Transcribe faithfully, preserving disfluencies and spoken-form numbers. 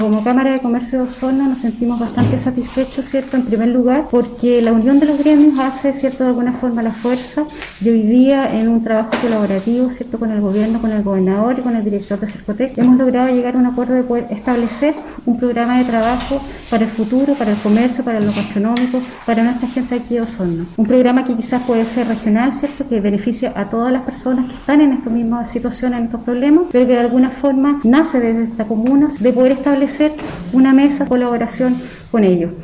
Como Cámara de Comercio de Osorno nos sentimos bastante satisfechos, ¿cierto? En primer lugar, porque la unión de los gremios hace, ¿cierto?, de alguna forma la fuerza, y hoy día en un trabajo colaborativo, ¿cierto?, con el gobierno, con el gobernador y con el director de Cercotec, hemos logrado llegar a un acuerdo de poder establecer un programa de trabajo para el futuro, para el comercio, para lo gastronómico, para nuestra gente aquí de Osorno. Un programa que quizás puede ser regional, ¿cierto?, que beneficia a todas las personas que están en estas mismas situaciones, en estos problemas, pero que de alguna forma nace desde esta comuna de poder establecer una mesa de colaboración con ellos.